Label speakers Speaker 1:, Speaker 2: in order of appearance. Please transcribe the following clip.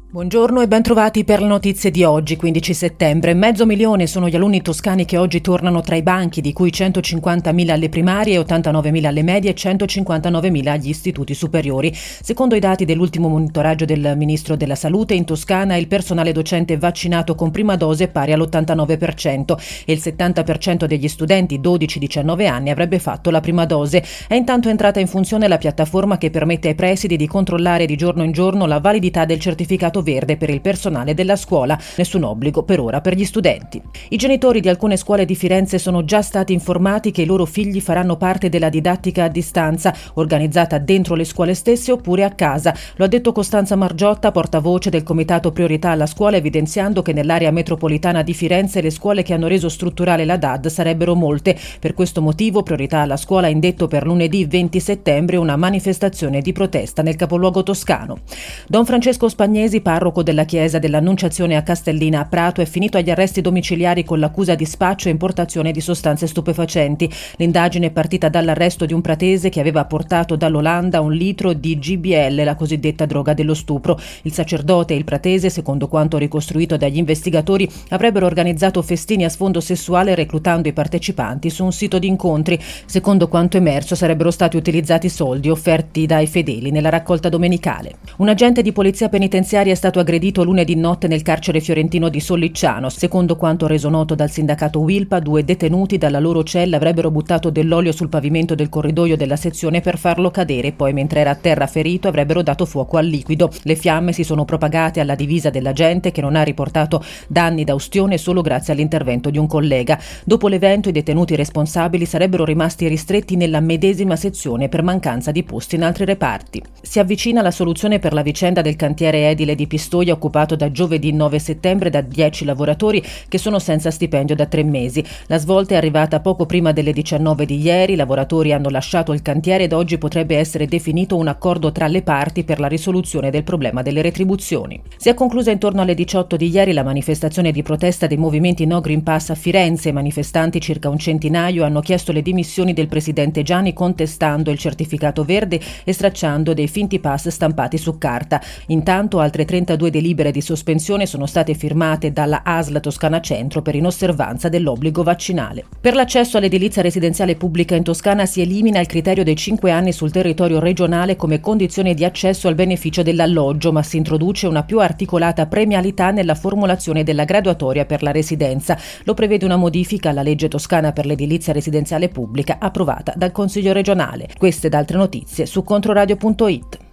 Speaker 1: Buongiorno e bentrovati per le notizie di oggi, 15 settembre. 500.000 sono gli alunni toscani che oggi tornano tra i banchi, di cui 150.000 alle primarie, 89.000 alle medie e 159.000 agli istituti superiori. Secondo i dati dell'ultimo monitoraggio del Ministro della Salute, in Toscana il personale docente vaccinato con prima dose è pari all'89% e il 70% degli studenti 12-19 anni avrebbe fatto la prima dose. È intanto entrata in funzione la piattaforma che permette ai presidi di controllare di giorno in giorno la validità del certificato verde per il personale della scuola, nessun obbligo per ora per gli studenti. I genitori di alcune scuole di Firenze sono già stati informati che i loro figli faranno parte della didattica a distanza, organizzata dentro le scuole stesse oppure a casa. Lo ha detto Costanza Margiotta, portavoce del Comitato Priorità alla Scuola, evidenziando che nell'area metropolitana di Firenze le scuole che hanno reso strutturale la DAD sarebbero molte. Per questo motivo Priorità alla Scuola ha indetto per lunedì 20 settembre una manifestazione di protesta nel capoluogo toscano. Don Francesco Spagnesi, parroco della chiesa dell'Annunciazione a Castellina a Prato, è finito agli arresti domiciliari con l'accusa di spaccio e importazione di sostanze stupefacenti. L'indagine è partita dall'arresto di un pratese che aveva portato dall'Olanda 1 litro di GBL, la cosiddetta droga dello stupro. Il sacerdote e il pratese, secondo quanto ricostruito dagli investigatori, avrebbero organizzato festini a sfondo sessuale reclutando i partecipanti su un sito di incontri. Secondo quanto emerso, sarebbero stati utilizzati soldi offerti dai fedeli nella raccolta domenicale. Un agente di polizia penitenziaria è stato aggredito lunedì notte nel carcere fiorentino di Sollicciano. Secondo quanto reso noto dal sindacato Wilpa, 2 detenuti dalla loro cella avrebbero buttato dell'olio sul pavimento del corridoio della sezione per farlo cadere, poi mentre era a terra ferito avrebbero dato fuoco al liquido. Le fiamme si sono propagate alla divisa dell'agente, che non ha riportato danni da ustione solo grazie all'intervento di un collega. Dopo l'evento i detenuti responsabili sarebbero rimasti ristretti nella medesima sezione per mancanza di posti in altri reparti. Si avvicina la soluzione per la vicenda del cantiere edile di Pistoia, occupato da giovedì 9 settembre da 10 lavoratori che sono senza stipendio da 3 mesi. La svolta è arrivata poco prima delle 19 di ieri, i lavoratori hanno lasciato il cantiere ed oggi potrebbe essere definito un accordo tra le parti per la risoluzione del problema delle retribuzioni. Si è conclusa intorno alle 18 di ieri la manifestazione di protesta dei movimenti No Green Pass a Firenze. I manifestanti, circa un centinaio, hanno chiesto le dimissioni del presidente Gianni contestando il certificato verde e stracciando dei finti pass stampati su carta. Intanto altre 32 delibere di sospensione sono state firmate dalla ASL Toscana Centro per inosservanza dell'obbligo vaccinale. Per l'accesso all'edilizia residenziale pubblica in Toscana si elimina il criterio dei 5 anni sul territorio regionale come condizione di accesso al beneficio dell'alloggio, ma si introduce una più articolata premialità nella formulazione della graduatoria per la residenza. Lo prevede una modifica alla legge toscana per l'edilizia residenziale pubblica approvata dal Consiglio regionale. Queste ed altre notizie su controradio.it.